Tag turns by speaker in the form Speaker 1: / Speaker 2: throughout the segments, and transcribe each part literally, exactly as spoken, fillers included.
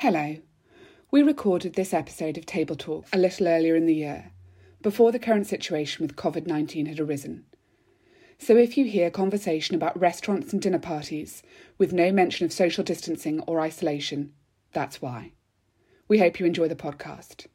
Speaker 1: Hello. We recorded this episode of Table Talk a little earlier in the year, before the current situation with covid nineteen had arisen. So if you hear conversation about restaurants and dinner parties with no mention of social distancing or isolation, that's why. We hope you enjoy the podcast.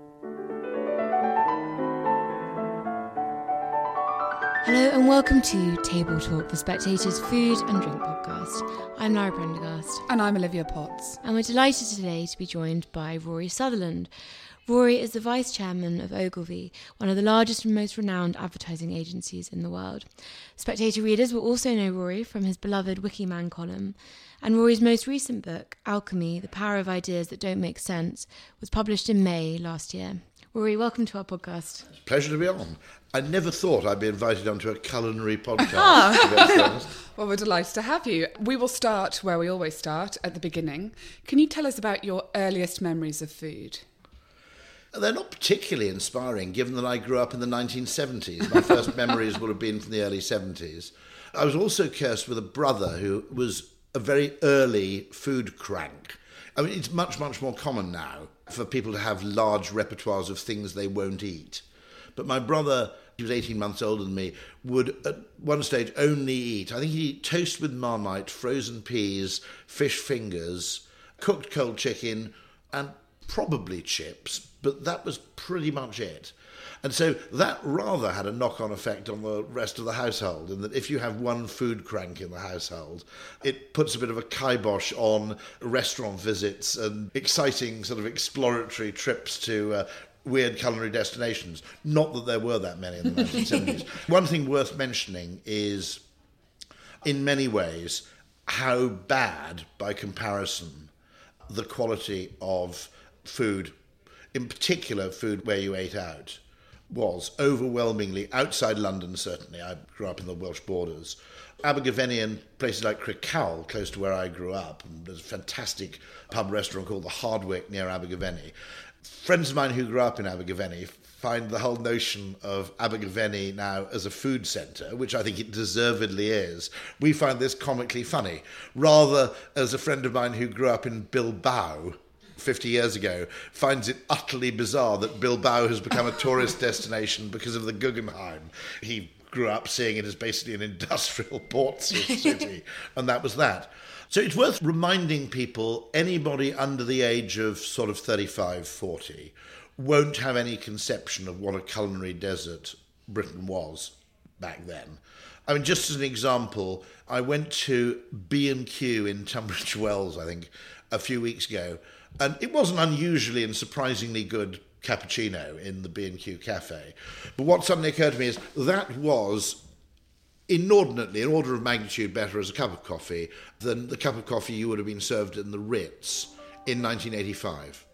Speaker 2: Hello and welcome to Table Talk, the Spectator's food and drink podcast. I'm Lara Prendergast.
Speaker 1: And I'm Olivia Potts.
Speaker 2: And we're delighted today to be joined by Rory Sutherland. Rory is the Vice Chairman of Ogilvy, one of the largest and most renowned advertising agencies in the world. Spectator readers will also know Rory from his beloved Wikiman column. And Rory's most recent book, Alchemy, The Power of Ideas That Don't Make Sense, was published in May last year. Rory, welcome to our podcast.
Speaker 3: It's a pleasure to be on. I never thought I'd be invited onto a culinary podcast. To be honest.
Speaker 1: Well, we're delighted to have you. We will start where we always start, at the beginning. Can you tell us about your earliest memories of food?
Speaker 3: They're not particularly inspiring, given that I grew up in the nineteen seventies. My first memories would have been from the early seventies. I was also cursed with a brother who was a very early food crank. I mean, it's much, much more common now for people to have large repertoires of things they won't eat. But my brother, he was eighteen months older than me, would at one stage only eat, I think he'd eat toast with Marmite, frozen peas, fish fingers, cooked cold chicken, and probably chips, but that was pretty much it. And so that rather had a knock-on effect on the rest of the household, in that if you have one food crank in the household, it puts a bit of a kibosh on restaurant visits and exciting sort of exploratory trips to uh, weird culinary destinations. Not that there were that many in the nineteen seventies. One thing worth mentioning is, in many ways, how bad, by comparison, the quality of food, in particular food where you ate out, was overwhelmingly, outside London certainly, I grew up in the Welsh borders, Abergavenny and places like Crickhowell, close to where I grew up, and there's a fantastic pub restaurant called the Hardwick near Abergavenny. Friends of mine who grew up in Abergavenny find the whole notion of Abergavenny now as a food centre, which I think it deservedly is. We find this comically funny, rather as a friend of mine who grew up in Bilbao fifty years ago finds it utterly bizarre that Bilbao has become a tourist destination because of the Guggenheim. He grew up seeing it as basically an industrial port city, and that was that. So it's worth reminding people, anybody under the age of sort of thirty-five, forty won't have any conception of what a culinary desert Britain was back then. I mean, just as an example, I went to B and Q in Tunbridge Wells, I think, a few weeks ago, and it was an unusually and surprisingly good cappuccino in the B and Q cafe. But what suddenly occurred to me is that was inordinately, an order of magnitude better as a cup of coffee than the cup of coffee you would have been served in the Ritz in nineteen eighty-five.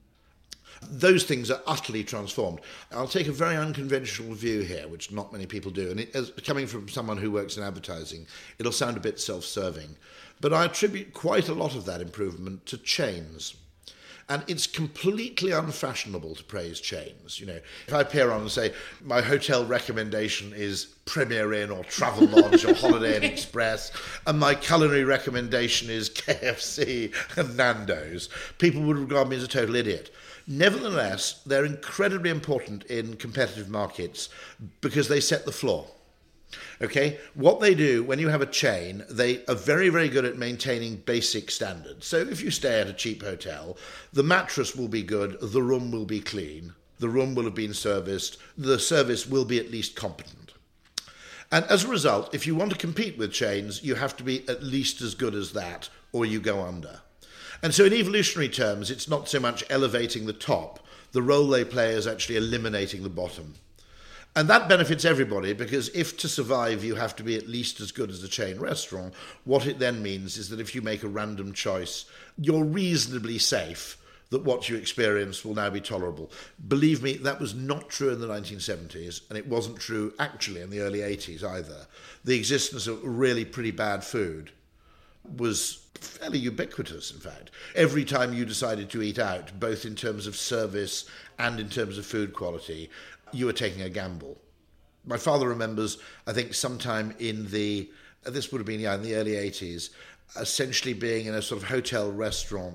Speaker 3: Those things are utterly transformed. I'll take a very unconventional view here, which not many people do, and it, as, coming from someone who works in advertising, it'll sound a bit self-serving. But I attribute quite a lot of that improvement to chains. And it's completely unfashionable to praise chains. You know, if I appear on and say, my hotel recommendation is Premier Inn or Travelodge or Holiday Inn Express, and my culinary recommendation is K F C and Nando's, people would regard me as a total idiot. Nevertheless, they're incredibly important in competitive markets because they set the floor. Okay, what they do when you have a chain, they are very, very good at maintaining basic standards. So if you stay at a cheap hotel, the mattress will be good, the room will be clean, the room will have been serviced, the service will be at least competent. And as a result, if you want to compete with chains, you have to be at least as good as that, or you go under. And so in evolutionary terms, it's not so much elevating the top. The role they play is actually eliminating the bottom. And that benefits everybody, because if to survive you have to be at least as good as the chain restaurant, what it then means is that if you make a random choice, you're reasonably safe that what you experience will now be tolerable. Believe me, that was not true in the nineteen seventies, and it wasn't true actually in the early eighties either. The existence of really pretty bad food was fairly ubiquitous, in fact. Every time you decided to eat out, both in terms of service and in terms of food quality, you were taking a gamble. My father remembers, I think, sometime in the, this would have been yeah, in the early eighties, essentially being in a sort of hotel restaurant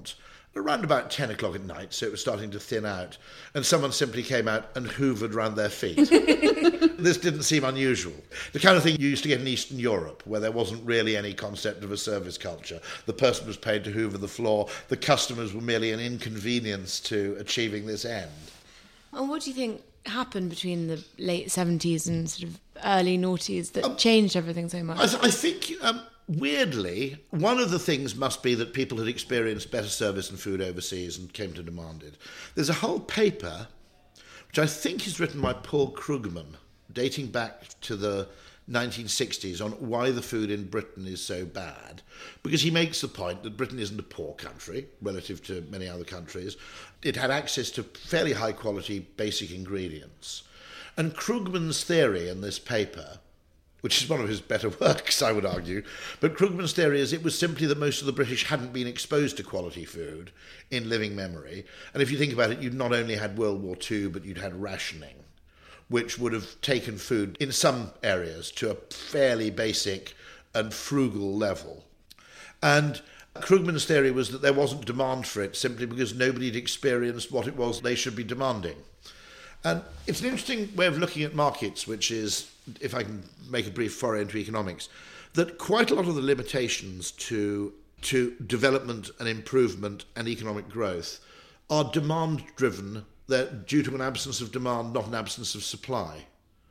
Speaker 3: around about ten o'clock at night, so it was starting to thin out, and someone simply came out and hoovered round their feet. This didn't seem unusual. The kind of thing you used to get in Eastern Europe, where there wasn't really any concept of a service culture. The person was paid to hoover the floor. The customers were merely an inconvenience to achieving this end.
Speaker 2: And what do you think happened between the late seventies and sort of early noughties that
Speaker 3: um,
Speaker 2: changed everything so much?
Speaker 3: I, th- I think... Um, Weirdly, one of the things must be that people had experienced better service and food overseas and came to demand it. There's a whole paper, which I think is written by Paul Krugman, dating back to the nineteen sixties, on why the food in Britain is so bad. Because he makes the point that Britain isn't a poor country relative to many other countries. It had access to fairly high quality basic ingredients. And Krugman's theory in this paper, which is one of his better works, I would argue. But Krugman's theory is it was simply that most of the British hadn't been exposed to quality food in living memory. And if you think about it, you'd not only had World War Two, but you'd had rationing, which would have taken food in some areas to a fairly basic and frugal level. And Krugman's theory was that there wasn't demand for it simply because nobody had experienced what it was they should be demanding. And it's an interesting way of looking at markets, which is, if I can make a brief foray into economics, that quite a lot of the limitations to to development and improvement and economic growth are demand-driven. They're due to an absence of demand, not an absence of supply.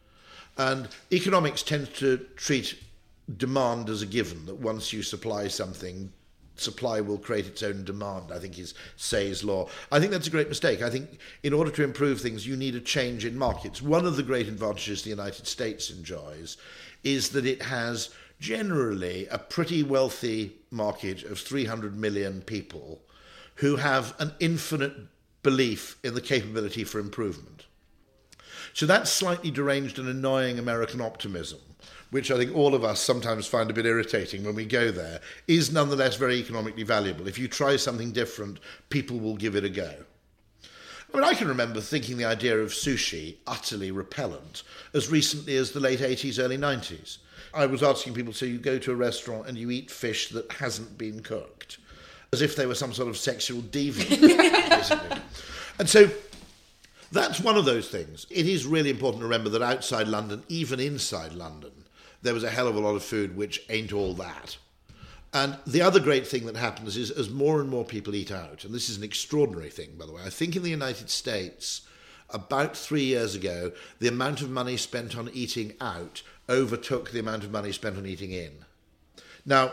Speaker 3: And economics tends to treat demand as a given, that once you supply something, supply will create its own demand, I think is Say's law. I think that's a great mistake. I think in order to improve things, you need a change in markets. One of the great advantages the United States enjoys is that it has generally a pretty wealthy market of three hundred million people who have an infinite belief in the capability for improvement. So that slightly deranged and annoying American optimism, which I think all of us sometimes find a bit irritating when we go there, is nonetheless very economically valuable. If you try something different, people will give it a go. I mean, I can remember thinking the idea of sushi utterly repellent as recently as the late eighties, early nineties. I was asking people, so you go to a restaurant and you eat fish that hasn't been cooked, as if they were some sort of sexual deviant, basically. And so that's one of those things. It is really important to remember that outside London, even inside London, there was a hell of a lot of food which ain't all that. And the other great thing that happens is as more and more people eat out, and this is an extraordinary thing, by the way, I think in the United States, about three years ago, the amount of money spent on eating out overtook the amount of money spent on eating in. Now,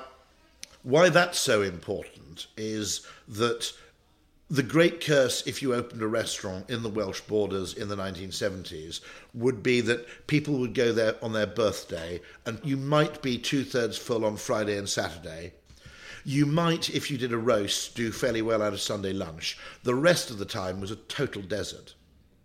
Speaker 3: why that's so important is that the great curse, if you opened a restaurant in the Welsh borders in the nineteen seventies, would be that people would go there on their birthday and you might be two-thirds full on Friday and Saturday. You might, if you did a roast, do fairly well out of Sunday lunch. The rest of the time was a total desert.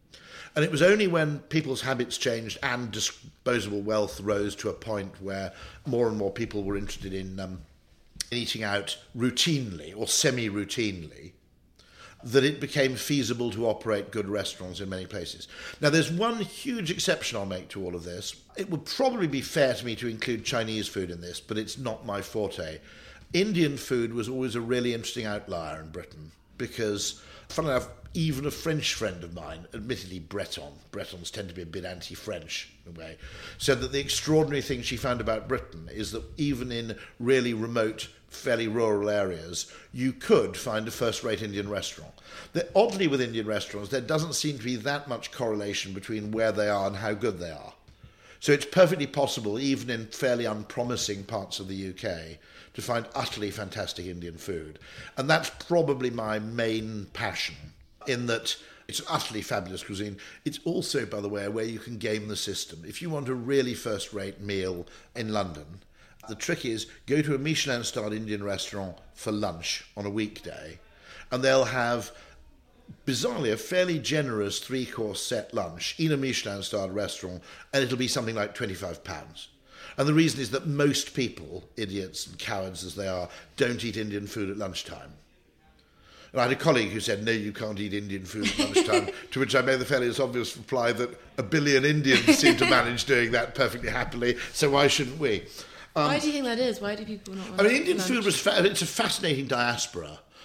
Speaker 3: And it was only when people's habits changed and disposable wealth rose to a point where more and more people were interested in um, eating out routinely or semi-routinely that it became feasible to operate good restaurants in many places. Now, there's one huge exception I'll make to all of this. It would probably be fair to me to include Chinese food in this, but it's not my forte. Indian food was always a really interesting outlier in Britain because, funnily enough, even a French friend of mine, admittedly Breton, Bretons tend to be a bit anti-French in a way, said that the extraordinary thing she found about Britain is that even in really remote, fairly rural areas, you could find a first-rate Indian restaurant. That oddly, with Indian restaurants, there doesn't seem to be that much correlation between where they are and how good they are. So it's perfectly possible, even in fairly unpromising parts of the U K, to find utterly fantastic Indian food. And that's probably my main passion, in that it's utterly fabulous cuisine. It's also, by the way, where you can game the system. If you want a really first-rate meal in London, the trick is go to a Michelin-starred Indian restaurant for lunch on a weekday, and they'll have, bizarrely, a fairly generous three-course set lunch in a Michelin-starred restaurant, and it'll be something like twenty-five pounds. And the reason is that most people, idiots and cowards as they are, don't eat Indian food at lunchtime. And I had a colleague who said, no, you can't eat Indian food at lunchtime, to which I made the fairly obvious reply that a billion Indians seem to manage doing that perfectly happily, so why shouldn't we? Um,
Speaker 2: Why do you think that is? Why do people not want
Speaker 3: I mean, Indian
Speaker 2: lunch?
Speaker 3: food was fa- it's a fascinating diaspora.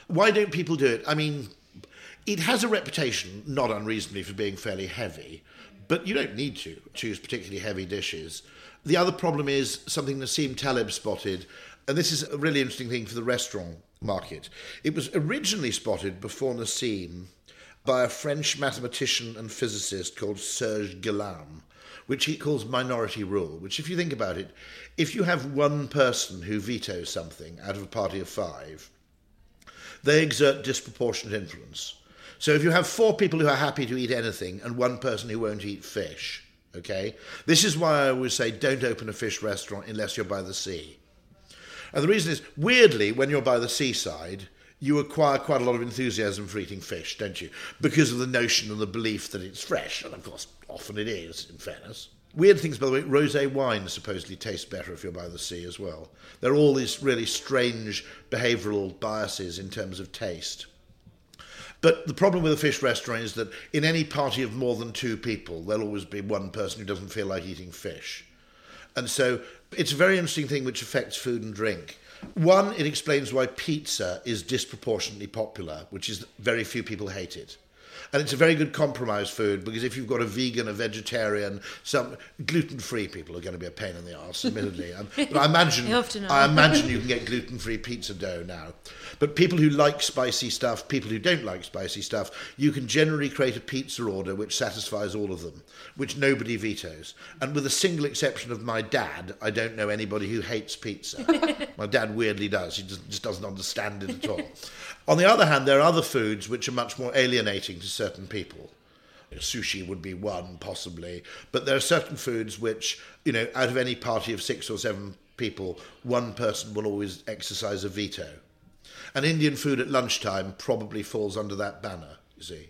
Speaker 3: Why don't people do it? I mean, it has a reputation, not unreasonably, for being fairly heavy, but you don't need to choose particularly heavy dishes. The other problem is something Nassim Taleb spotted, and this is a really interesting thing for the restaurant market. It was originally spotted before Nassim by a French mathematician and physicist called Serge Galam, which he calls minority rule, which, if you think about it, if you have one person who vetoes something out of a party of five, they exert disproportionate influence. So if you have four people who are happy to eat anything and one person who won't eat fish, okay, this is why I always say don't open a fish restaurant unless you're by the sea. And the reason is, weirdly, when you're by the seaside, you acquire quite a lot of enthusiasm for eating fish, don't you? Because of the notion and the belief that it's fresh. And of course, often it is, in fairness. Weird things, by the way, rosé wine supposedly tastes better if you're by the sea as well. There are all these really strange behavioural biases in terms of taste. But the problem with a fish restaurant is that in any party of more than two people, there'll always be one person who doesn't feel like eating fish. And so it's a very interesting thing which affects food and drink. One, it explains why pizza is disproportionately popular, which is very few people hate it. And it's a very good compromise food, because if you've got a vegan, a vegetarian, some gluten-free people are going to be a pain in the arse, admittedly. Um, but I imagine, I imagine you can get gluten-free pizza dough now. But people who like spicy stuff, people who don't like spicy stuff, you can generally create a pizza order which satisfies all of them, which nobody vetoes. And with a single exception of my dad, I don't know anybody who hates pizza. My dad weirdly does. He just, just doesn't understand it at all. On the other hand, there are other foods which are much more alienating to certain people. Sushi would be one, possibly. But there are certain foods which, you know, out of any party of six or seven people, one person will always exercise a veto. And Indian food at lunchtime probably falls under that banner, you see.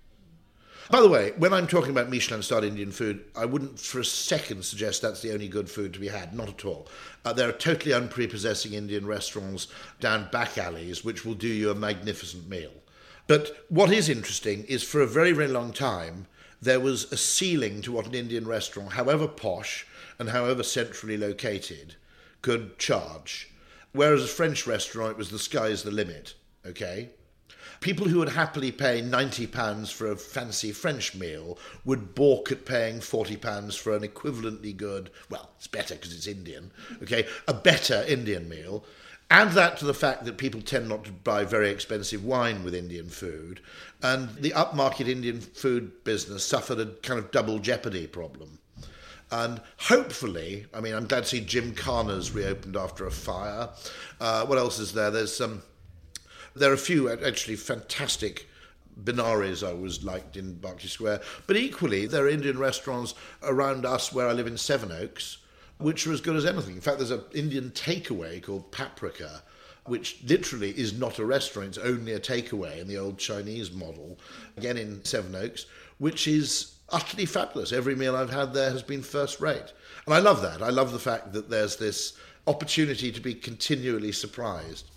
Speaker 3: By the way, when I'm talking about Michelin-starred Indian food, I wouldn't for a second suggest that's the only good food to be had. Not at all. Uh, there are totally unprepossessing Indian restaurants down back alleys which will do you a magnificent meal. But what is interesting is for a very, very long time, there was a ceiling to what an Indian restaurant, however posh and however centrally located, could charge. Whereas a French restaurant, it was the sky's the limit, okay? People who would happily pay ninety pounds for a fancy French meal would balk at paying forty pounds for an equivalently good, well, it's better because it's Indian, okay, a better Indian meal. Add that to the fact that people tend not to buy very expensive wine with Indian food, and the upmarket Indian food business suffered a kind of double jeopardy problem. And hopefully, I mean, I'm glad to see Jim Carner's reopened after a fire. Uh, what else is there? There's some... Um, There are a few actually fantastic Benares I always liked in Berkeley Square. But equally, there are Indian restaurants around us where I live in Sevenoaks, which are as good as anything. In fact, there's an Indian takeaway called Paprika, which literally is not a restaurant, it's only a takeaway in the old Chinese model, again in Sevenoaks, which is utterly fabulous. Every meal I've had there has been first rate. And I love that. I love the fact that there's this opportunity to be continually surprised.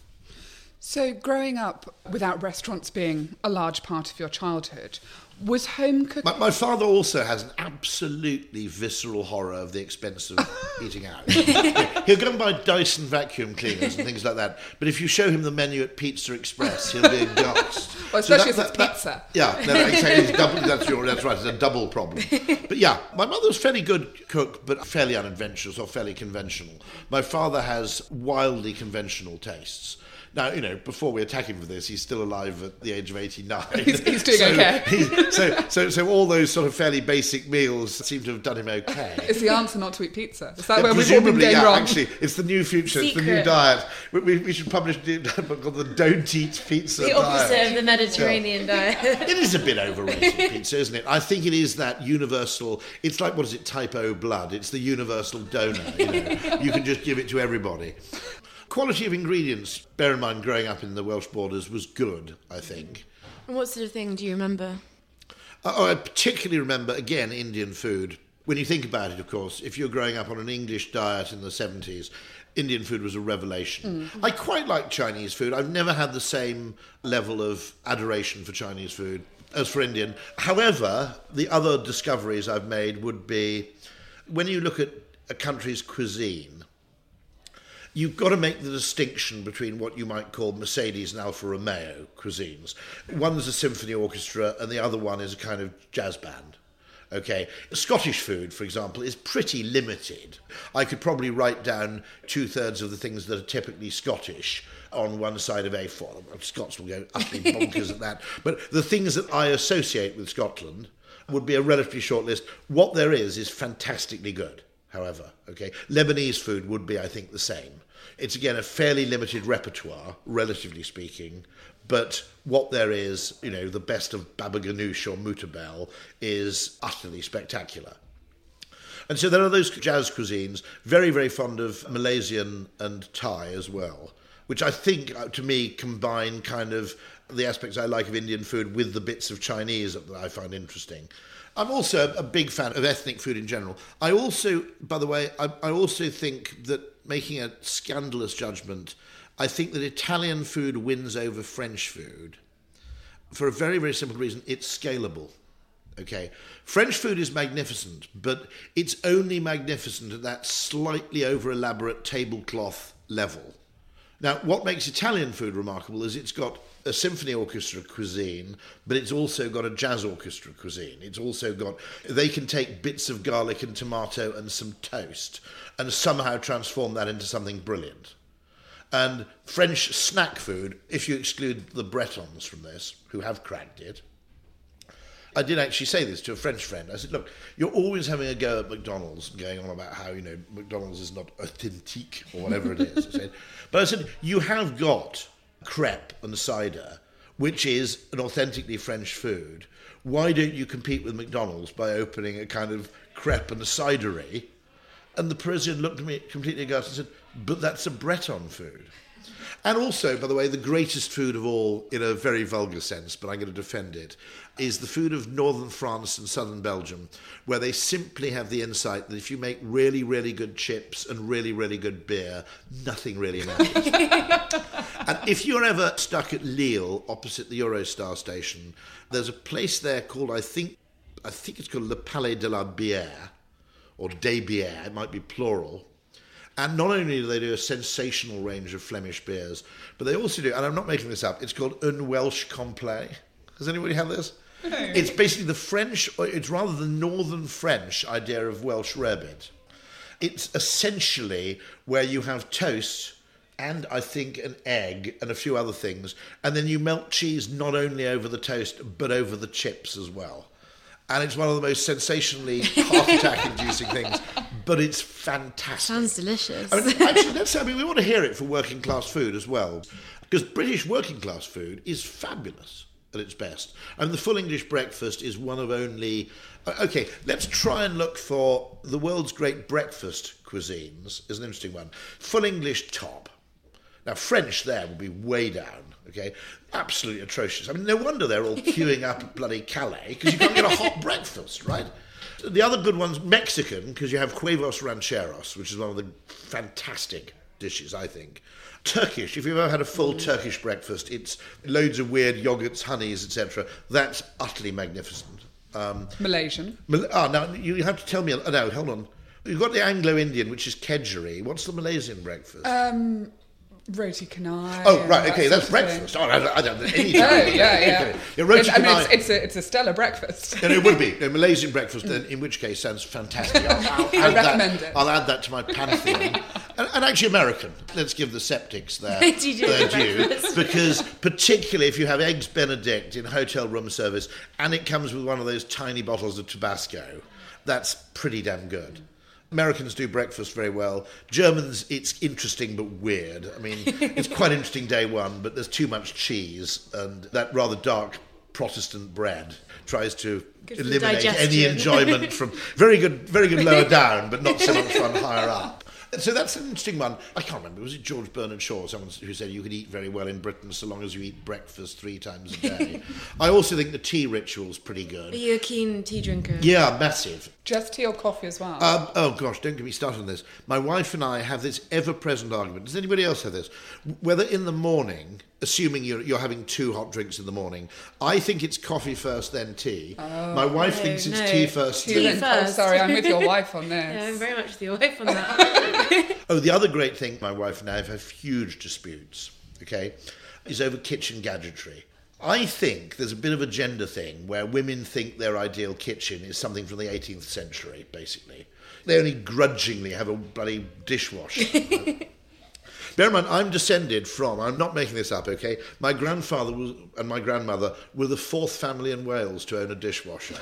Speaker 1: So growing up without restaurants being a large part of your childhood, was home cooking...
Speaker 3: My, my father also has an absolutely visceral horror of the expense of eating out. He'll go and buy Dyson vacuum cleaners and things like that, but if you show him the menu at Pizza Express, he'll be aghast.
Speaker 1: Well, especially
Speaker 3: so that,
Speaker 1: if it's
Speaker 3: that,
Speaker 1: pizza.
Speaker 3: That, yeah, no, exactly. It's double, that's, your, that's right, it's a double problem. But yeah, my mother was a fairly good cook, but fairly unadventurous or fairly conventional. My father has wildly conventional tastes. Now, you know, before we attack him for this, he's still alive at the age of eighty-nine.
Speaker 1: He's, he's doing
Speaker 3: so,
Speaker 1: okay.
Speaker 3: He's, so, so, so all those sort of fairly basic meals seem to have done him okay.
Speaker 1: Is the answer not to eat pizza? Is that
Speaker 3: yeah,
Speaker 1: where we've all been going
Speaker 3: yeah,
Speaker 1: wrong?
Speaker 3: Actually, it's the new future.
Speaker 2: Secret.
Speaker 3: It's the new diet. We, we, we should publish a book called the Don't Eat Pizza
Speaker 2: The
Speaker 3: diet.
Speaker 2: opposite of the Mediterranean yeah. diet.
Speaker 3: It is a bit overrated, pizza, isn't it? I think it is that universal... It's like, what is it, type O blood. It's the universal donor, you know. You can just give it to everybody. Quality of ingredients, bear in mind growing up in the Welsh borders, was good, I think.
Speaker 2: And what sort of thing do you remember?
Speaker 3: Uh, oh, I particularly remember, again, Indian food. When you think about it, of course, if you're growing up on an English diet in the seventies, Indian food was a revelation. Mm. I quite like Chinese food. I've never had the same level of adoration for Chinese food as for Indian. However, the other discoveries I've made would be, when you look at a country's cuisine, you've got to make the distinction between what you might call Mercedes and Alfa Romeo cuisines. One's a symphony orchestra and the other one is a kind of jazz band. Okay, Scottish food, for example, is pretty limited. I could probably write down two-thirds of the things that are typically Scottish on one side of A four. Scots will go utterly bonkers at that. But the things that I associate with Scotland would be a relatively short list. What there is is fantastically good, however. Okay, Lebanese food would be, I think, the same. It's, again, a fairly limited repertoire, relatively speaking, but what there is, you know, the best of baba ganoush or moutabel is utterly spectacular. And so there are those jazz cuisines, very, very fond of Malaysian and Thai as well, which I think, to me, combine kind of the aspects I like of Indian food with the bits of Chinese that I find interesting. I'm also a big fan of ethnic food in general. I also, by the way, I, I also think that, making a scandalous judgment, I think that Italian food wins over French food for a very, very simple reason. It's scalable. Okay, French food is magnificent, but it's only magnificent at that slightly over-elaborate tablecloth level. Now, what makes Italian food remarkable is it's got a symphony orchestra cuisine, but it's also got a jazz orchestra cuisine. It's also got, they can take bits of garlic and tomato and some toast and somehow transform that into something brilliant. And French snack food, if you exclude the Bretons from this, who have cracked it, I did actually say this to a French friend. I said, look, you're always having a go at McDonald's, going on about how, you know, McDonald's is not authentique or whatever it is. I said, but I said, you have got crepe and cider, which is an authentically French food. Why don't you compete with McDonald's by opening a kind of crepe and cidery? And the Parisian looked at me completely aghast and said, but that's a Breton food. And also, by the way, the greatest food of all, in a very vulgar sense, but I'm going to defend it, is the food of northern France and southern Belgium, where they simply have the insight that if you make really, really good chips and really, really good beer, nothing really matters. And if you're ever stuck at Lille, opposite the Eurostar station, there's a place there called, I think, I think it's called Le Palais de la Bière, or Des Bières, it might be plural. And not only do they do a sensational range of Flemish beers, but they also do, and I'm not making this up, it's called Un Welsh Complet. Has anybody had this? No. It's basically the French, or it's rather the northern French idea of Welsh rarebit. It's essentially where you have toast and, I think, an egg and a few other things, and then you melt cheese not only over the toast, but over the chips as well. And it's one of the most sensationally heart-attack-inducing things, but it's fantastic.
Speaker 2: Sounds delicious.
Speaker 3: I mean, actually, let's, I mean, we want to hear it for working-class food as well, because British working-class food is fabulous at its best. And the full English breakfast is one of only... OK, let's try and look for the world's great breakfast cuisines, is an interesting one. Full English top. Now, French there will be way down, OK? Absolutely atrocious. I mean, no wonder they're all queuing up at bloody Calais, because you can't get a hot breakfast, right? The other good one's Mexican, because you have huevos rancheros, which is one of the fantastic dishes, I think. Turkish, if you've ever had a full mm. Turkish breakfast, it's loads of weird yogurts, honeys, et cetera. That's utterly magnificent. Um,
Speaker 1: Malaysian.
Speaker 3: Mal- oh, now, you have to tell me... Oh, no, hold on. You've got the Anglo-Indian, which is kedgeree. What's the Malaysian breakfast?
Speaker 1: Um... Roti canai.
Speaker 3: Oh, right, okay, that's breakfast. Oh, I, I don't know any time.
Speaker 1: Oh, yeah, yeah.
Speaker 3: yeah roti
Speaker 1: it's, I mean, it's, it's, a, it's a stellar breakfast.
Speaker 3: And it would be. A Malaysian breakfast, then, in which case, sounds fantastic. I'll, I'll
Speaker 1: I recommend
Speaker 3: that,
Speaker 1: it.
Speaker 3: I'll add that to my pantheon. and, and actually American. Let's give the septics their, their due. Because particularly if you have Eggs Benedict in hotel room service, and it comes with one of those tiny bottles of Tabasco, that's pretty damn good. Americans do breakfast very well. Germans, it's interesting but weird. I mean, it's quite interesting day one, but there's too much cheese, and that rather dark Protestant bread tries to good eliminate any enjoyment from very good, very good lower down, but not so much fun higher up. So that's an interesting one. I can't remember. Was it George Bernard Shaw, someone who said you could eat very well in Britain so long as you eat breakfast three times a day? I also think the tea ritual's pretty good.
Speaker 2: Are you a keen tea drinker?
Speaker 3: Yeah, massive.
Speaker 1: Just tea or coffee as well?
Speaker 3: Um, oh, gosh, don't get me started on this. My wife and I have this ever-present argument. Does anybody else have this? Whether in the morning assuming you're, you're having two hot drinks in the morning. I think it's coffee first, then tea.
Speaker 1: Oh,
Speaker 3: My wife
Speaker 2: no,
Speaker 3: thinks it's
Speaker 2: no.
Speaker 3: tea first.
Speaker 2: Tea
Speaker 3: then-
Speaker 2: first.
Speaker 1: Oh, sorry, I'm with your wife on this.
Speaker 2: Yeah, I'm very much with your wife on that.
Speaker 3: Oh, the other great thing, my wife and I have had huge disputes, okay, is over kitchen gadgetry. I think there's a bit of a gender thing where women think their ideal kitchen is something from the eighteenth century, basically. They only grudgingly have a bloody dishwasher. Bear in mind, I'm descended from, I'm not making this up, okay? My grandfather was, and my grandmother were the fourth family in Wales to own a dishwasher.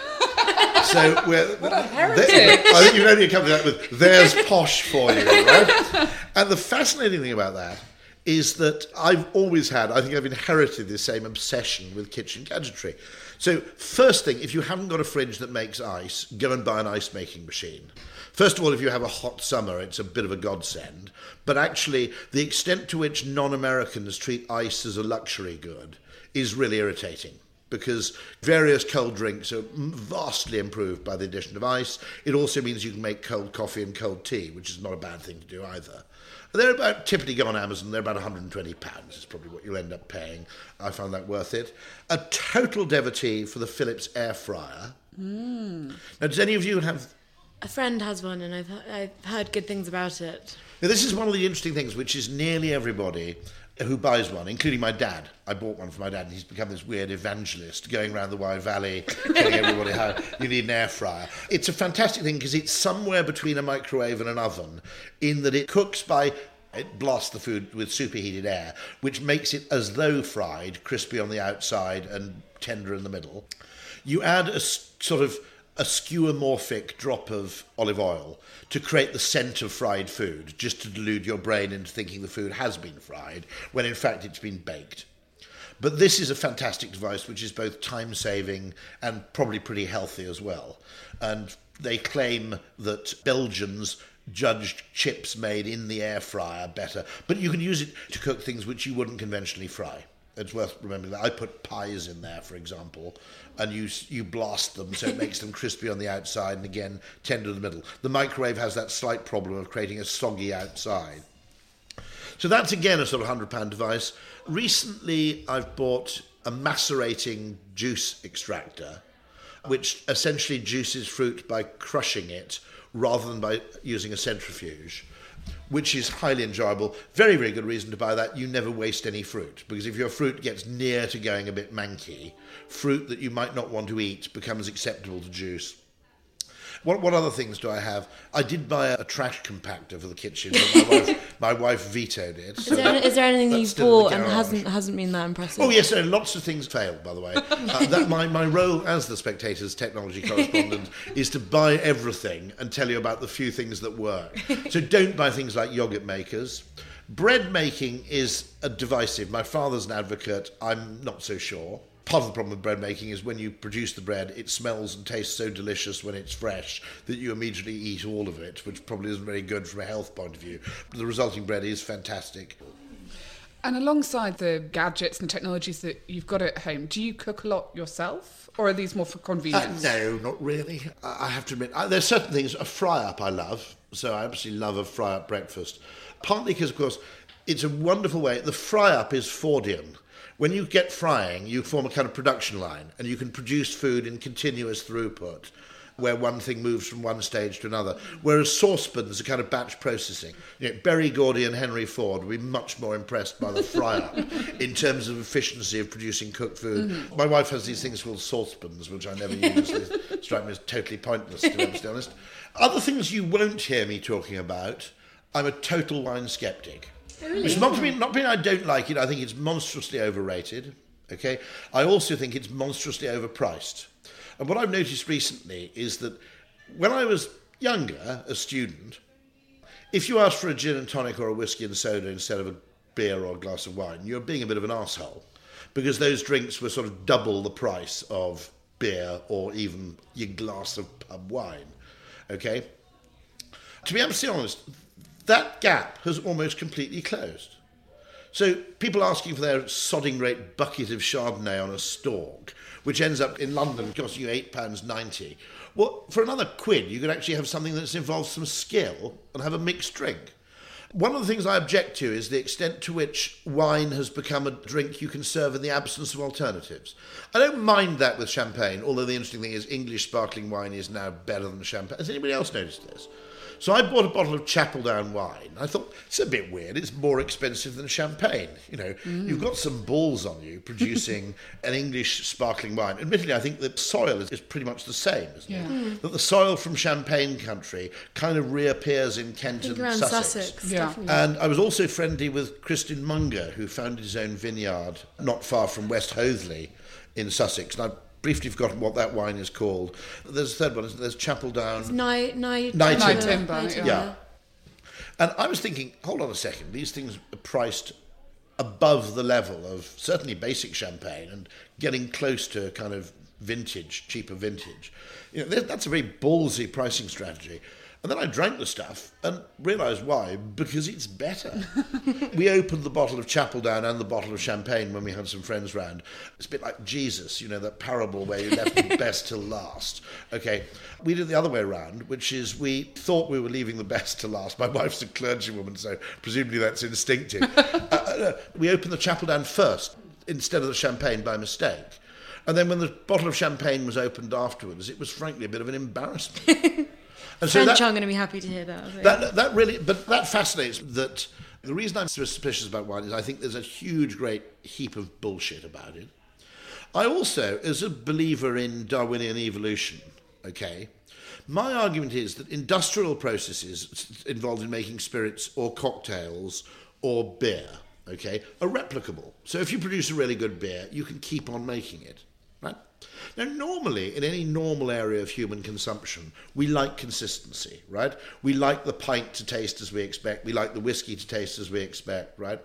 Speaker 3: So we're,
Speaker 1: What a heritage.
Speaker 3: I think you can only come to that with, there's posh for you, right? And the fascinating thing about that is that I've always had, I think I've inherited this same obsession with kitchen gadgetry. So first thing, if you haven't got a fridge that makes ice, go and buy an ice making machine. First of all, if you have a hot summer, it's a bit of a godsend. But actually, the extent to which non-Americans treat ice as a luxury good is really irritating, because various cold drinks are vastly improved by the addition of ice. It also means you can make cold coffee and cold tea, which is not a bad thing to do either. They're about, typically go on Amazon, they're about one hundred twenty pounds is probably what you'll end up paying. I found that worth it. A total devotee for the Philips air fryer. Mm. Now, does any of you have...
Speaker 2: A friend has one, and I've I've heard good things about it.
Speaker 3: Now, this is one of the interesting things, which is nearly everybody who buys one, including my dad. I bought one for my dad, and he's become this weird evangelist going around the Wye Valley telling everybody how you need an air fryer. It's a fantastic thing because it's somewhere between a microwave and an oven in that it cooks by... It blasts the food with superheated air, which makes it as though fried, crispy on the outside and tender in the middle. You add a s- sort of a skeuomorphic drop of olive oil to create the scent of fried food, just to delude your brain into thinking the food has been fried, when in fact it's been baked. But this is a fantastic device which is both time-saving and probably pretty healthy as well. And they claim that Belgians judged chips made in the air fryer better, but you can use it to cook things which you wouldn't conventionally fry. It's worth remembering that. I put pies in there, for example, and you you blast them so it makes them crispy on the outside and, again, tender in the middle. The microwave has that slight problem of creating a soggy outside. So that's, again, a sort of one hundred pound device. Recently, I've bought a macerating juice extractor, which essentially juices fruit by crushing it rather than by using a centrifuge, which is highly enjoyable. Very, very good reason to buy that. You never waste any fruit, because if your fruit gets near to going a bit manky, fruit that you might not want to eat becomes acceptable to juice. What, what other things do I have? I did buy a, a trash compactor for the kitchen, but my wife, my wife vetoed it. So
Speaker 2: Is there, is there anything
Speaker 3: that's
Speaker 2: you've
Speaker 3: still in the
Speaker 2: bought and
Speaker 3: garage.
Speaker 2: hasn't hasn't been that impressive?
Speaker 3: Oh, yes, no, lots of things failed, by the way. Uh, that my, my role as the Spectator's technology correspondent is to buy everything and tell you about the few things that work. So don't buy things like yogurt makers. Bread making is a divisive. My father's an advocate. I'm not so sure. Part of the problem with bread making is when you produce the bread, it smells and tastes so delicious when it's fresh that you immediately eat all of it, which probably isn't very good from a health point of view. But the resulting bread is fantastic.
Speaker 1: And alongside the gadgets and technologies that you've got at home, do you cook a lot yourself? Or are these more for
Speaker 3: Uh,
Speaker 1: convenience?
Speaker 3: no, not really. I I have to admit, uh, there's certain things. A fry-up I love, so I absolutely love a fry-up breakfast. Partly because, of course, it's a wonderful way. The fry-up is Fordian. When you get frying, you form a kind of production line, and you can produce food in continuous throughput, where one thing moves from one stage to another. Whereas saucepans are kind of batch processing. You know, Berry Gordy and Henry Ford would be much more impressed by the fry-up in terms of efficiency of producing cooked food. Mm-hmm. My wife has these things called saucepans, which I never use. They strike me as totally pointless, to be honest. Other things you won't hear me talking about, I'm a total wine skeptic.
Speaker 2: Really?
Speaker 3: It's not being, not being I don't like it, I think it's monstrously overrated. Okay? I also think it's monstrously overpriced. And what I've noticed recently is that when I was younger, a student, if you asked for a gin and tonic or a whiskey and soda instead of a beer or a glass of wine, you're being a bit of an arsehole, because those drinks were sort of double the price of beer or even your glass of pub wine. Okay? To be absolutely honest, that gap has almost completely closed. So people asking for their sodding great bucket of Chardonnay on a stalk, which ends up in London costing you eight pounds ninety. Well, for another quid, you could actually have something that involves some skill and have a mixed drink. One of the things I object to is the extent to which wine has become a drink you can serve in the absence of alternatives. I don't mind that with champagne, although the interesting thing is English sparkling wine is now better than champagne. Has anybody else noticed this? So I bought a bottle of Chapeldown wine. I thought, it's a bit weird. It's more expensive than champagne. You know, mm. you've got some balls on you producing an English sparkling wine. Admittedly, I think the soil is, is pretty much the same, isn't yeah. it? Mm. That the soil from Champagne country kind of reappears in Kent and
Speaker 2: around
Speaker 3: Sussex.
Speaker 2: Sussex
Speaker 1: yeah.
Speaker 3: And I was also friendly with Christian Munger, who founded his own vineyard not far from West Hoathly in Sussex. And I briefly forgotten what that wine is called. There's a third one, isn't there? There's Chapeldown.
Speaker 2: It's Nye, Nye,
Speaker 3: Nye
Speaker 1: Timber.
Speaker 3: Timber.
Speaker 1: Nye
Speaker 3: Yeah.
Speaker 1: Timber.
Speaker 3: yeah. And I was thinking, hold on a second, these things are priced above the level of certainly basic champagne and getting close to kind of vintage, cheaper vintage. You know, that's a very ballsy pricing strategy. And then I drank the stuff and realised why. Because it's better. We opened the bottle of Chapeldown and the bottle of champagne when we had some friends round. It's a bit like Jesus, you know, that parable where you left the best till last. Okay, we did the other way around, which is we thought we were leaving the best to last. My wife's a clergywoman, so presumably that's instinctive. uh, uh, we opened the Chapeldown first instead of the champagne by mistake. And then when the bottle of champagne was opened afterwards, it was frankly a bit of an embarrassment.
Speaker 2: And so French that, aren't going to be happy to hear that.
Speaker 3: That, that really, but that fascinates that. The reason I'm so suspicious about wine is I think there's a huge, great heap of bullshit about it. I also, as a believer in Darwinian evolution, okay, my argument is that industrial processes involved in making spirits or cocktails or beer, okay, are replicable. So if you produce a really good beer, you can keep on making it, right? Now, normally, in any normal area of human consumption, we like consistency, right? We like the pint to taste as we expect. We like the whiskey to taste as we expect, right?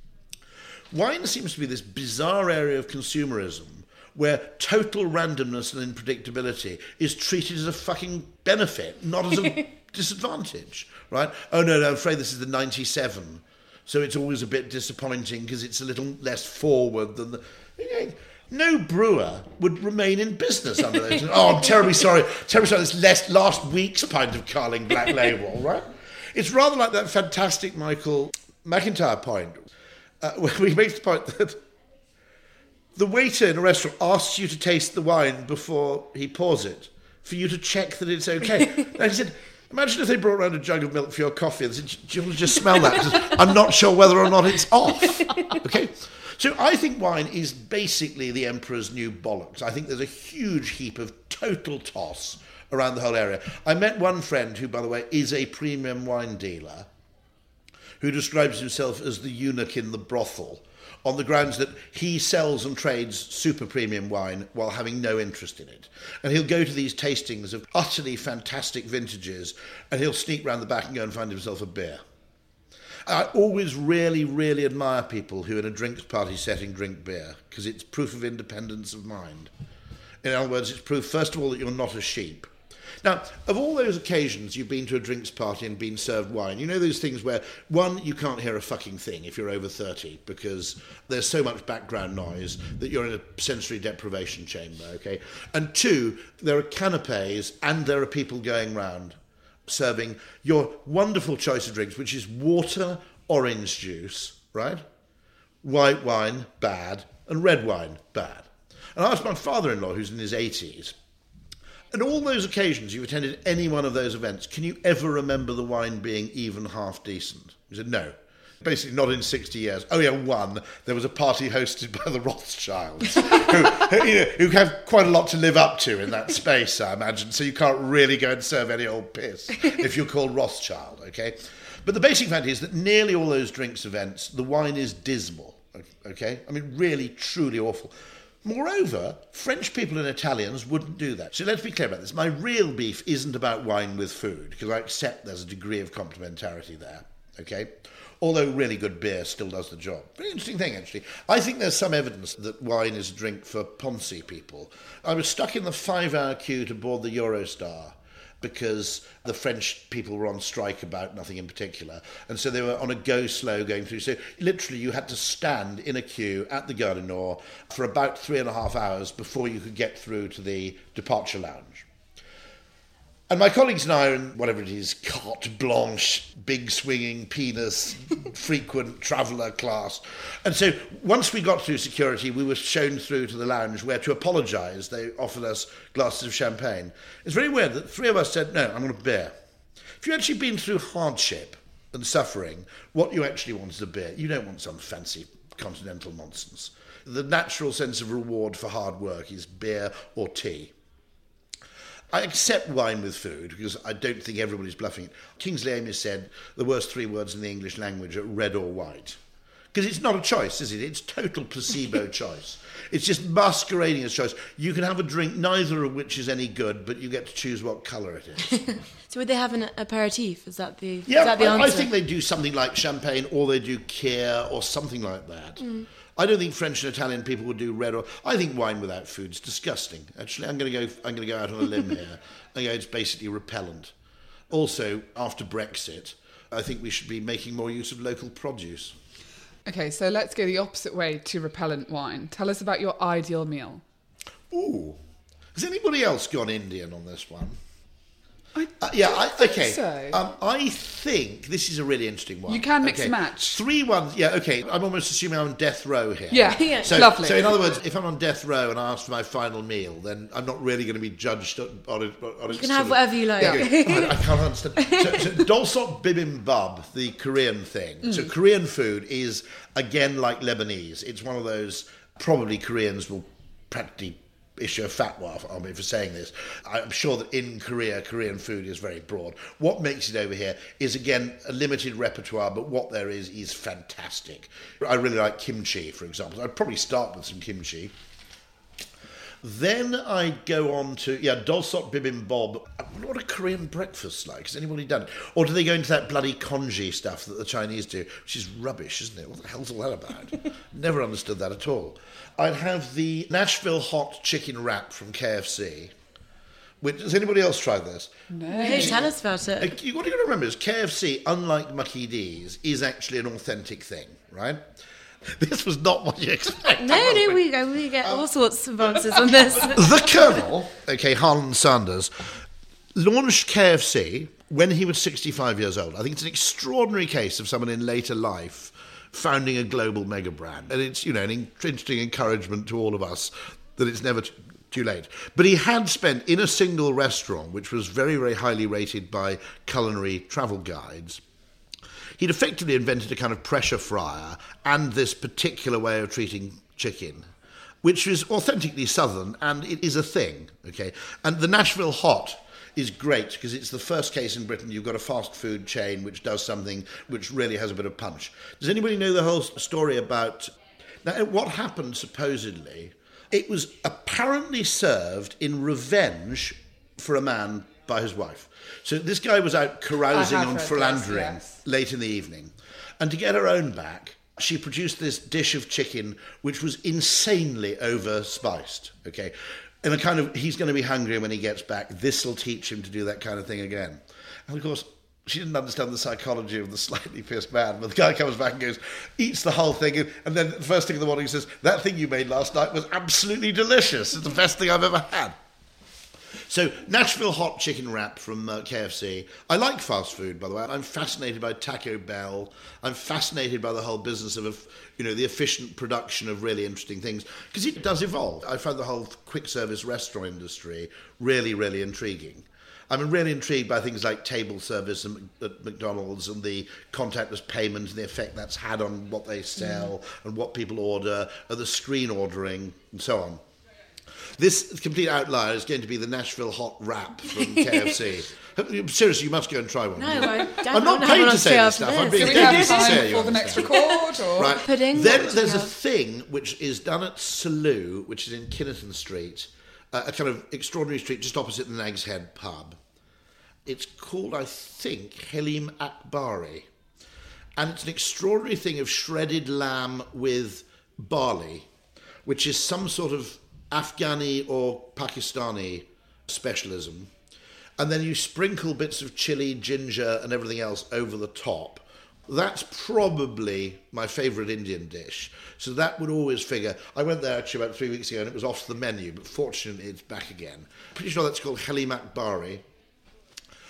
Speaker 3: Wine seems to be this bizarre area of consumerism where total randomness and unpredictability is treated as a fucking benefit, not as a disadvantage, right? Oh, no, no, I'm afraid this is the ninety-seven, so it's always a bit disappointing because it's a little less forward than the... You know, no brewer would remain in business under those. Oh, I'm terribly sorry. Terribly sorry. This last, last week's pint of Carling Black Label, right? It's rather like that fantastic Michael McIntyre point, uh, where he makes the point that the waiter in a restaurant asks you to taste the wine before he pours it, for you to check that it's okay. And he said, imagine if they brought around a jug of milk for your coffee and said, do you want to just smell that? Because I'm not sure whether or not it's off. Okay? So I think wine is basically the emperor's new bollocks. I think there's a huge heap of total toss around the whole area. I met one friend who, by the way, is a premium wine dealer who describes himself as the eunuch in the brothel on the grounds that he sells and trades super premium wine while having no interest in it. And he'll go to these tastings of utterly fantastic vintages and he'll sneak round the back and go and find himself a beer. I always really, really admire people who in a drinks party setting drink beer because it's proof of independence of mind. In other words, it's proof, first of all, that you're not a sheep. Now, of all those occasions you've been to a drinks party and been served wine, you know those things where, one, you can't hear a fucking thing if you're over thirty because there's so much background noise that you're in a sensory deprivation chamber, okay? And two, there are canapes and there are people going round serving your wonderful choice of drinks, which is water, orange juice, right? White wine, bad, and red wine, bad. And I asked my father-in-law, who's in his eighties, on all those occasions you've attended any one of those events, can you ever remember the wine being even half decent? He said, no. Basically, not in sixty years. Oh, yeah, one. There was a party hosted by the Rothschilds, who, who, you know, who have quite a lot to live up to in that space, I imagine, so you can't really go and serve any old piss if you're called Rothschild, okay? But the basic fact is that nearly all those drinks events, the wine is dismal, okay? I mean, really, truly awful. Moreover, French people and Italians wouldn't do that. So let's be clear about this. My real beef isn't about wine with food, because I accept there's a degree of complementarity there, okay? Although really good beer still does the job. Very interesting thing, actually. I think there's some evidence that wine is a drink for Ponzi people. I was stuck in the five-hour queue to board the Eurostar because the French people were on strike about nothing in particular. And so they were on a go-slow going through. So literally you had to stand in a queue at the Gare du Nord for about three and a half hours before you could get through to the departure lounge. And my colleagues and I are in whatever it is, carte blanche, big swinging penis, frequent traveller class. And so once we got through security, we were shown through to the lounge where, to apologise, they offered us glasses of champagne. It's very weird that three of us said, no, I'm going to beer. If you've actually been through hardship and suffering, what you actually want is a beer. You don't want some fancy continental nonsense. The natural sense of reward for hard work is beer or tea. I accept wine with food because I don't think everybody's bluffing it. Kingsley Amis said the worst three words in the English language are red or white. Because it's not a choice, is it? It's total placebo choice. It's just masquerading as choice. You can have a drink, neither of which is any good, but you get to choose what colour it is.
Speaker 2: So would they have an aperitif? Is that the,
Speaker 3: yeah,
Speaker 2: is that the
Speaker 3: I,
Speaker 2: answer?
Speaker 3: I think they do something like champagne, or they do Kier, or something like that. Mm. I don't think French and Italian people would do red or... I think wine without food's disgusting. Actually, I'm going to go I'm going to go out on a limb here. I go, it's basically repellent. Also, after Brexit, I think we should be making more use of local produce.
Speaker 1: Okay, so let's go the opposite way to repellent wine. Tell us about your ideal meal.
Speaker 3: Ooh. Has anybody else gone Indian on this one?
Speaker 1: I
Speaker 3: uh, yeah, I, okay.
Speaker 1: So.
Speaker 3: Um, I think this is a really interesting one.
Speaker 1: You can mix
Speaker 3: okay.
Speaker 1: and match.
Speaker 3: Three ones, yeah, okay. I'm almost assuming I'm on death row here.
Speaker 1: Yeah,
Speaker 2: yeah.
Speaker 3: So,
Speaker 1: lovely.
Speaker 3: So in other words, if I'm on death row and I ask for my final meal, then I'm not really going to be judged on, on it. On
Speaker 2: you can have whatever you like.
Speaker 3: Yeah, I, I can't understand. So, so Dolsot bibimbap, the Korean thing. Mm. So Korean food is, again, like Lebanese. It's one of those, probably Koreans will practically issue a fatwa on me for saying this. I'm sure that in Korea, Korean food is very broad. What makes it over here is, again, a limited repertoire, but what there is is fantastic. I really like kimchi, for example. I'd probably start with some kimchi. Then I go on to, yeah, Dolsot bibimbap. What are Korean breakfasts like? Has anybody done it? Or do they go into that bloody congee stuff that the Chinese do, which is rubbish, isn't it? What the hell's all that about? Never understood that at all. I'd have the Nashville hot chicken wrap from K F C. Which, has anybody else tried this?
Speaker 2: No. Hey, tell us about it.
Speaker 3: What you've got to remember is K F C, unlike Mucky D's, is actually an authentic thing, right? This was not what you expect.
Speaker 2: No, no, we go. We get um, all sorts of answers on this.
Speaker 3: The Colonel, okay, Harlan Sanders, launched K F C when he was sixty-five years old. I think it's an extraordinary case of someone in later life founding a global mega brand. And it's, you know, an interesting encouragement to all of us that it's never t- too late. But he had spent in a single restaurant, which was very, very highly rated by culinary travel guides, he'd effectively invented a kind of pressure fryer and this particular way of treating chicken, which is authentically southern, and it is a thing, okay? And the Nashville Hot is great because it's the first case in Britain you've got a fast food chain which does something which really has a bit of punch. Does anybody know the whole story about... Now, what happened, supposedly, it was apparently served in revenge for a man by his wife. So this guy was out carousing and philandering yes. late in the evening. And to get her own back, she produced this dish of chicken which was insanely over-spiced, okay? And a kind of, he's going to be hungry when he gets back. This will teach him to do that kind of thing again. And of course, she didn't understand the psychology of the slightly pissed man. But the guy comes back and goes, eats the whole thing. And then the first thing in the morning he says, that thing you made last night was absolutely delicious. It's the best thing I've ever had. So, Nashville hot chicken wrap from uh, K F C. I like fast food, by the way. I'm fascinated by Taco Bell. I'm fascinated by the whole business of, you know, the efficient production of really interesting things. Because it does evolve. I find the whole quick service restaurant industry really, really intriguing. I'm really intrigued by things like table service at McDonald's and the contactless payment and the effect that's had on what they sell mm. and what people order, and the screen ordering and so on. This complete outlier is going to be the Nashville hot wrap from K F C. Seriously, you must go and try one.
Speaker 2: No, I don't.
Speaker 3: I'm not paid to say this stuff. I'm being deadly sincere.
Speaker 1: For the next record, or
Speaker 3: right.
Speaker 2: Pudding.
Speaker 3: Then there's a thing which is done at Salou, which is in Kinnerton Street, uh, a kind of extraordinary street just opposite the Nag's Head pub. It's called, I think, Halim Akbari, and it's an extraordinary thing of shredded lamb with barley, which is some sort of Afghani or Pakistani specialism, and then you sprinkle bits of chili, ginger and everything else over the top. That's probably my favourite Indian dish, so that would always figure. I went there actually about three weeks ago and it was off the menu, but fortunately it's back again. Pretty sure that's called Halim Akbari.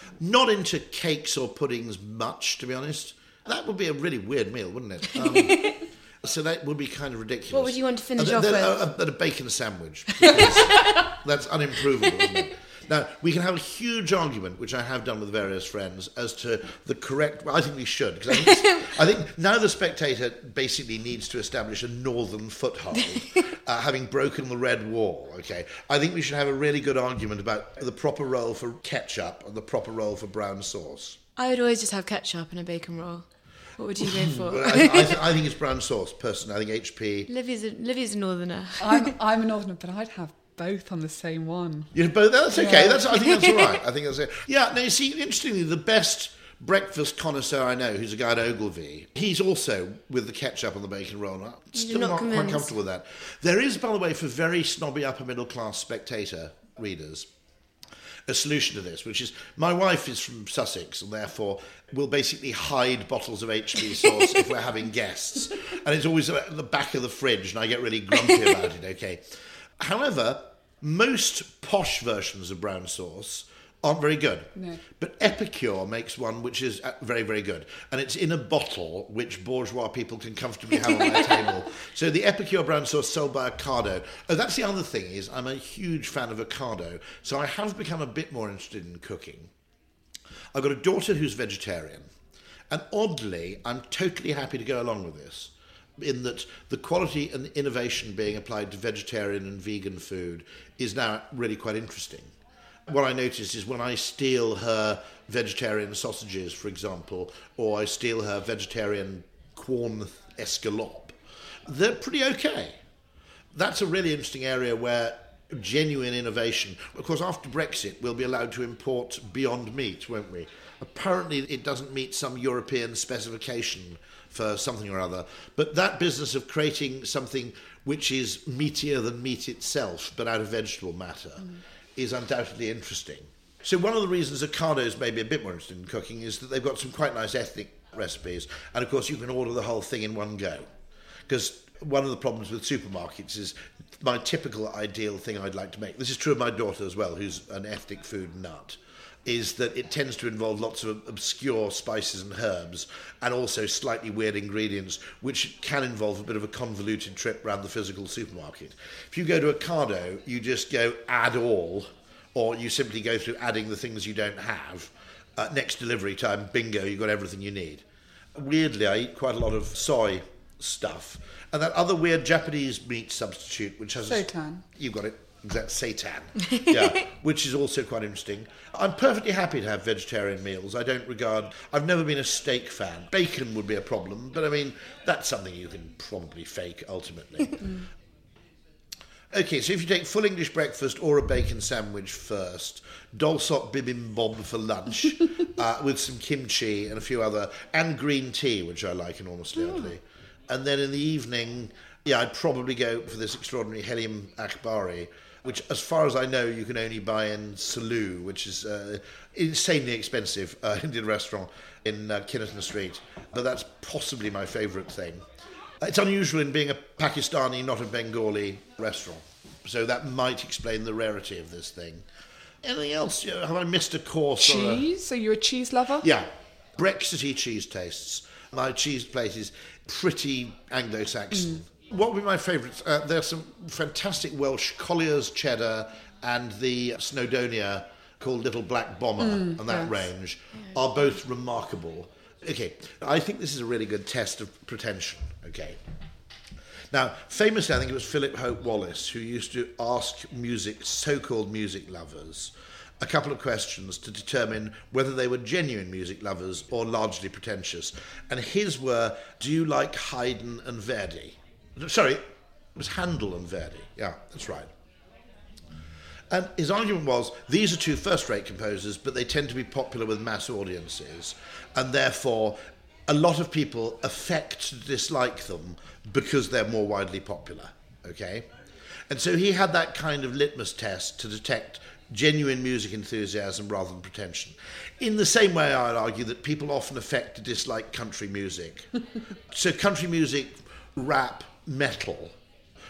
Speaker 3: Not into cakes or puddings much, to be honest. That would be a really weird meal, wouldn't it? Um, so that would be kind of ridiculous.
Speaker 2: What would you want to finish
Speaker 3: and
Speaker 2: off
Speaker 3: then,
Speaker 2: with?
Speaker 3: A, a, a bacon sandwich. Because that's unimprovable, isn't it? Now, we can have a huge argument, which I have done with various friends, as to the correct... Well, I think we should, because I think, it's, I think now the Spectator basically needs to establish a northern foothold, uh, having broken the Red Wall, okay? I think we should have a really good argument about the proper role for ketchup and the proper role for brown sauce.
Speaker 2: I would always just have ketchup and a bacon roll. What would you go for?
Speaker 3: I, I, th- I think it's brown sauce, personally. I think H P...
Speaker 2: Livy's a, Livy's a northerner.
Speaker 1: I'm, I'm a northerner, but I'd have both on the same one.
Speaker 3: You're both. That's okay.
Speaker 1: Yeah.
Speaker 3: That's. I think that's all right. I think that's it. Yeah. Now you see, interestingly, the best breakfast connoisseur I know, who's a guy at Ogilvy, he's also with the ketchup on the bacon roll. I'm still
Speaker 2: not
Speaker 3: not quite
Speaker 2: convinced.
Speaker 3: comfortable with that. There is, by the way, for very snobby upper middle class Spectator readers, a solution to this, which is my wife is from Sussex and therefore will basically hide bottles of H P sauce if we're having guests, and it's always at the back of the fridge, and I get really grumpy about it. Okay. However, most posh versions of brown sauce aren't very good.
Speaker 1: No.
Speaker 3: But Epicure makes one which is very, very good. And it's in a bottle which bourgeois people can comfortably have on their table. So the Epicure brown sauce sold by Ocado. Oh, that's the other thing is I'm a huge fan of Ocado. So I have become a bit more interested in cooking. I've got a daughter who's vegetarian. And oddly, I'm totally happy to go along with this, in that the quality and innovation being applied to vegetarian and vegan food is now really quite interesting. What I notice is when I steal her vegetarian sausages, for example, or I steal her vegetarian corn escalope, they're pretty okay. That's a really interesting area where genuine innovation... Of course, after Brexit, we'll be allowed to import Beyond Meat, won't we? Apparently, it doesn't meet some European specification for something or other. But that business of creating something which is meatier than meat itself, but out of vegetable matter, mm. is undoubtedly interesting. So one of the reasons Ocado's maybe a bit more interested in cooking is that they've got some quite nice ethnic recipes. And of course, you can order the whole thing in one go. Because one of the problems with supermarkets is my typical ideal thing I'd like to make. This is true of my daughter as well, who's an ethnic food nut, is that it tends to involve lots of obscure spices and herbs and also slightly weird ingredients, which can involve a bit of a convoluted trip around the physical supermarket. If you go to Ocado, you just go add all, or you simply go through adding the things you don't have. Uh, next delivery time, bingo, you've got everything you need. Weirdly, I eat quite a lot of soy stuff. And that other weird Japanese meat substitute, which has...
Speaker 1: Seitan.
Speaker 3: A, you've got it. That's seitan, yeah, which is also quite interesting. I'm perfectly happy to have vegetarian meals. I don't regard... I've never been a steak fan. Bacon would be a problem, but I mean, that's something you can probably fake, ultimately. Okay, so if you take full English breakfast or a bacon sandwich first, dolsot bibimbap for lunch, uh, with some kimchi and a few other... and green tea, which I like enormously,
Speaker 1: Oh.
Speaker 3: oddly. And then in the evening, yeah, I'd probably go for this extraordinary Helium Akbari, which, as far as I know, you can only buy in Salou, which is uh, insanely expensive uh, Indian restaurant in uh, Kinnerton Street. But that's possibly my favourite thing. It's unusual in being a Pakistani, not a Bengali restaurant. So that might explain the rarity of this thing. Anything else? You know, have I missed a course? Or a...
Speaker 1: Cheese? So you're a cheese lover?
Speaker 3: Yeah. Brexity cheese tastes. My cheese plate is pretty Anglo-Saxon. Mm. What would be my favourites? Uh, there's some fantastic Welsh Collier's cheddar and the Snowdonia called Little Black Bomber
Speaker 1: Mm,
Speaker 3: and that
Speaker 1: yes.
Speaker 3: range are both remarkable. Okay, I think this is a really good test of pretension, okay? Now, famously, I think it was Philip Hope Wallace who used to ask music, so-called music lovers, a couple of questions to determine whether they were genuine music lovers or largely pretentious. And his were, do you like Haydn and Verdi? Sorry, it was Handel and Verdi. Yeah, that's right. And his argument was, these are two first-rate composers, but they tend to be popular with mass audiences, and therefore a lot of people affect to dislike them because they're more widely popular, okay? And so he had that kind of litmus test to detect genuine music enthusiasm rather than pretension. In the same way, I'd argue that people often affect to dislike country music. So country music, rap, metal,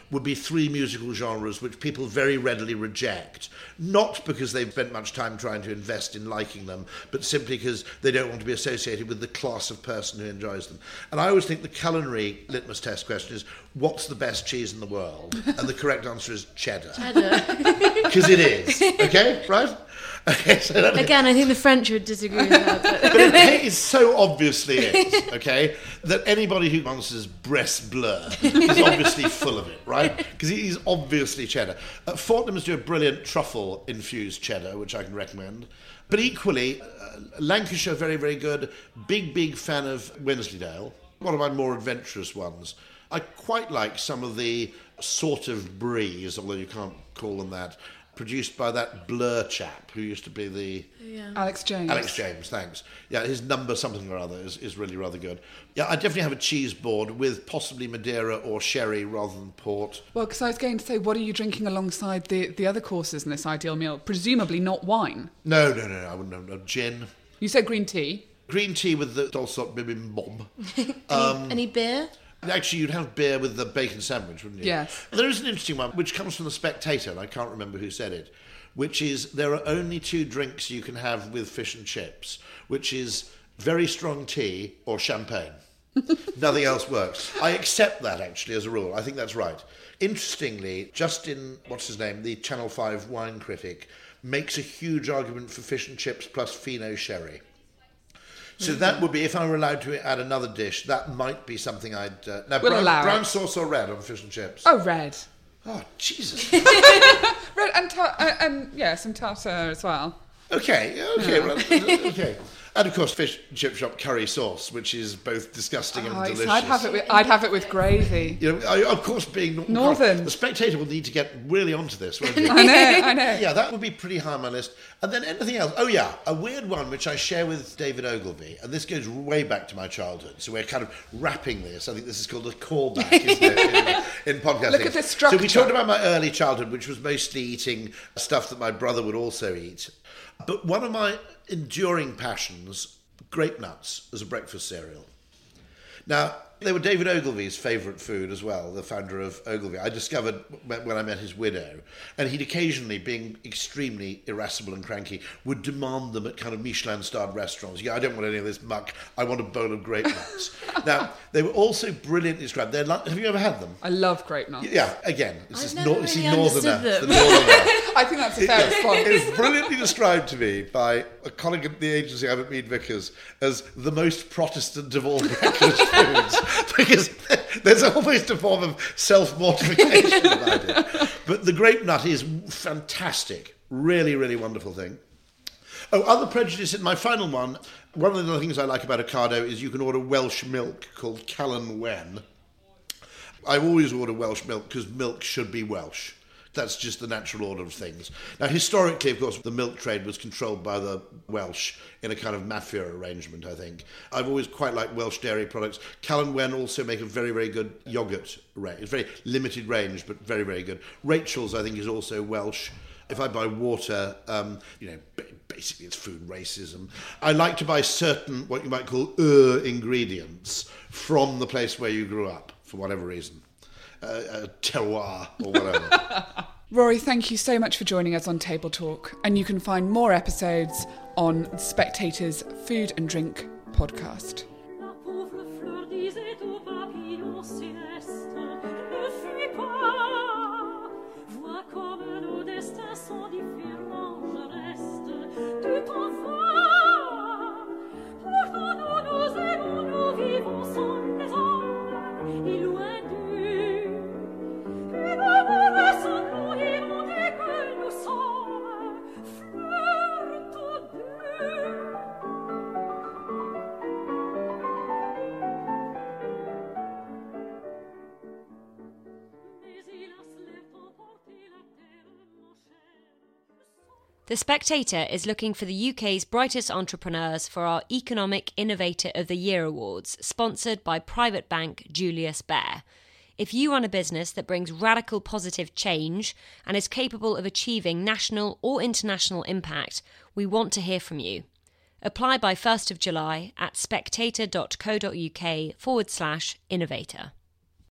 Speaker 3: would be three musical genres which people very readily reject, not because they've spent much time trying to invest in liking them, but simply because they don't want to be associated with the class of person who enjoys them. And I always think the culinary litmus test question is, what's the best cheese in the world? And the correct answer is cheddar.
Speaker 2: Cheddar.
Speaker 3: Because it is. Okay, right? Okay, so that
Speaker 2: Again, I think the French would disagree with that. But,
Speaker 3: but it is so obviously is, okay, that anybody who answers breast bleu is obviously full of it, right? Because it is obviously cheddar. Uh, Fortnum's do a brilliant truffle-infused cheddar, which I can recommend. But equally, uh, Lancashire, very, very good. Big, big fan of Wensleydale. One of my more adventurous ones. I quite like some of the sort of bries, although you can't call them that, produced by that Blur chap who used to be the...
Speaker 2: yeah.
Speaker 1: Alex James.
Speaker 3: Alex James, thanks. Yeah, his number something or other is, is really rather good. Yeah, I definitely have a cheese board with possibly Madeira or sherry rather than port.
Speaker 1: Well, because I was going to say, what are you drinking alongside the, the other courses in this ideal meal? Presumably not wine.
Speaker 3: No, no, no, I wouldn't know. No, gin.
Speaker 1: You said green tea.
Speaker 3: Green tea with the Dulcet Bibim Bob.
Speaker 2: any,
Speaker 3: Um,
Speaker 2: any beer?
Speaker 3: Actually, you'd have beer with the bacon sandwich, wouldn't you?
Speaker 1: Yes.
Speaker 3: There is an interesting one, which comes from The Spectator, and I can't remember who said it, which is there are only two drinks you can have with fish and chips, which is very strong tea or champagne. Nothing else works. I accept that, actually, as a rule. I think that's right. Interestingly, Justin, what's his name, the Channel five wine critic, makes a huge argument for fish and chips plus Fino sherry. So that would be, if I were allowed to add another dish, that might be something I'd... Uh, now,
Speaker 1: We'll
Speaker 3: brown,
Speaker 1: allow
Speaker 3: brown
Speaker 1: it.
Speaker 3: sauce or red on fish and chips?
Speaker 1: Oh, red.
Speaker 3: Oh, Jesus.
Speaker 1: Red and, tar- uh, and yeah, some tartar as well.
Speaker 3: Okay, okay, well, okay. And of course, fish and chip shop curry sauce, which is both disgusting and
Speaker 1: Oh,
Speaker 3: delicious.
Speaker 1: I'd have it with I'd have it with gravy.
Speaker 3: You know, I, of course, being Northern,
Speaker 1: Northern.
Speaker 3: the Spectator will need to get really onto this, won't it?
Speaker 1: I know, I know.
Speaker 3: Yeah, that would be pretty high on my list. And then anything else? Oh, yeah, a weird one which I share with David Ogilvy, and this goes way back to my childhood. So we're kind of wrapping this. I think this is called a callback, isn't it, in, in podcasting.
Speaker 1: Look at this structure.
Speaker 3: So we talked about my early childhood, which was mostly eating stuff that my brother would also eat. But one of my enduring passions, grape nuts as a breakfast cereal. Now, they were David Ogilvy's favourite food as well, the founder of Ogilvy. I discovered when I met his widow, and he'd occasionally, being extremely irascible and cranky, would demand them at kind of Michelin-starred restaurants. Yeah, I don't want any of this muck. I want a bowl of grape nuts. Now, they were also brilliantly described. They're like, have you ever had them?
Speaker 1: I love grape nuts.
Speaker 3: Yeah, again, it's
Speaker 2: I've
Speaker 3: this
Speaker 2: never
Speaker 3: nor- it's
Speaker 2: really
Speaker 3: the northerner.
Speaker 2: understood
Speaker 3: The
Speaker 2: them.
Speaker 3: northerner.
Speaker 1: I think that's a fair
Speaker 3: It
Speaker 1: response.
Speaker 3: is brilliantly described to me by a colleague at the agency I'm at Mead Vickers as the most Protestant of all breakfast foods, because there's almost a form of self-mortification about it. But the grape nut is fantastic. Really, really wonderful thing. Oh, other prejudice in my final one, one of the things I like about Ocado is you can order Welsh milk called Callan Wen. I always order Welsh milk because milk should be Welsh. That's just the natural order of things. Now, historically, of course, the milk trade was controlled by the Welsh in a kind of mafia arrangement, I think. I've always quite liked Welsh dairy products. Callan Wen also make a very, very good yoghurt range. It's very limited range, but very, very good. Rachel's, I think, is also Welsh. If I buy water, um, you know, basically it's food racism. I like to buy certain, what you might call, uh, ingredients from the place where you grew up, for whatever reason. Uh, uh, terroir or whatever.
Speaker 1: Rory, thank you so much for joining us on Table Talk, and you can find more episodes on Spectator's Food and Drink podcast.
Speaker 4: La pauvre fleur disait au papillon céleste, ne fuis pas, vois comme nos destins sont différents, je reste, tu t'en vas. Pourtant nous nous aimons, nous vivons sans les hommes, et loin d'eux, et nous nous ressemblons inondés que nous sommes, fleurs tous deux.
Speaker 5: The Spectator is looking for the U K's brightest entrepreneurs for our Economic Innovator of the Year Awards, sponsored by private bank Julius Baer. If you run a business that brings radical positive change and is capable of achieving national or international impact, we want to hear from you. Apply by first of July at spectator.co.uk forward slash innovator.